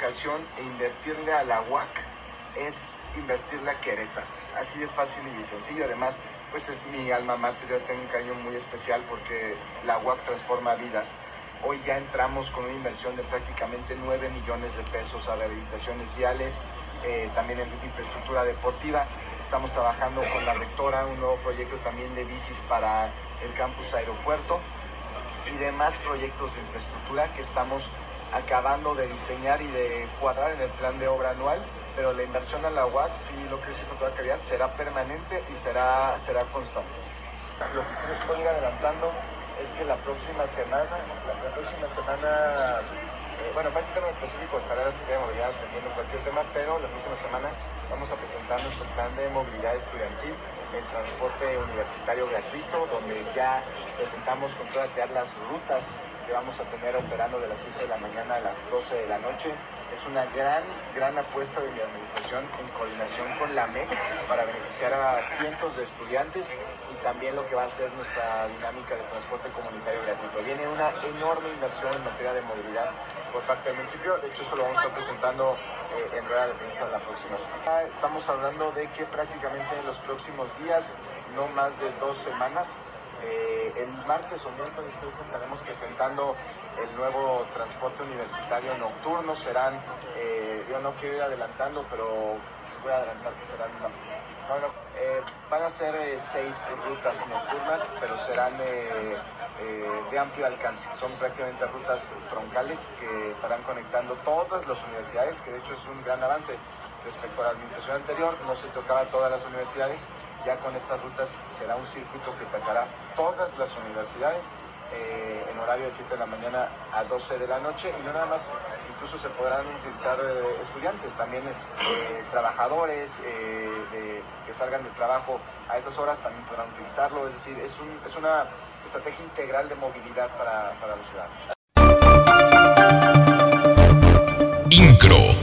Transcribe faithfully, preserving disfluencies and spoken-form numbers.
educación e invertirle a la U A C es invertirle a Querétaro. Así de fácil y sencillo. Además, pues es mi alma mater, yo tengo un cariño muy especial porque la U A C transforma vidas. Hoy ya entramos con una inversión de prácticamente nueve millones de pesos a rehabilitaciones viales, eh, también en infraestructura deportiva. Estamos trabajando con la rectora un nuevo proyecto también de bicis para el campus aeropuerto y demás proyectos de infraestructura que estamos acabando de diseñar y de cuadrar en el plan de obra anual, pero la inversión a la U A C, sí lo que decir con toda claridad, será permanente y será, será constante. Lo que sí les puedo ir adelantando es que la próxima semana, la, la próxima semana, eh, bueno, para este tema específico estará la Secretaría de Movilidad atendiendo cualquier tema, pero la próxima semana vamos a presentar nuestro plan de movilidad estudiantil, el transporte universitario gratuito, donde ya presentamos con toda claridad las rutas que vamos a tener operando de las siete de la mañana a las doce de la noche. Es una gran, gran apuesta de mi administración en coordinación con la M E C para beneficiar a cientos de estudiantes y también lo que va a ser nuestra dinámica de transporte comunitario gratuito. Viene una enorme inversión en materia de movilidad por parte del municipio. De hecho, eso lo vamos a estar presentando eh, en rueda de prensa la próxima semana. Estamos hablando de que prácticamente en los próximos días, no más de dos semanas, Eh, el martes o miércoles creo que estaremos presentando el nuevo transporte universitario nocturno. Serán, eh, yo no quiero ir adelantando, pero voy a adelantar que serán, no, no, no, eh, van a ser eh, seis rutas nocturnas, pero serán eh, eh, de amplio alcance. Son prácticamente rutas troncales que estarán conectando todas las universidades, que de hecho es un gran avance. Respecto a la administración anterior, no se tocaba todas las universidades. Ya con estas rutas será un circuito que tocará todas las universidades eh, en horario de siete de la mañana a doce de la noche, y no nada más, incluso se podrán utilizar eh, estudiantes, también eh, trabajadores eh, de, que salgan del trabajo a esas horas también podrán utilizarlo. Es decir, es, un, es una estrategia integral de movilidad para, para los ciudadanos. Incro.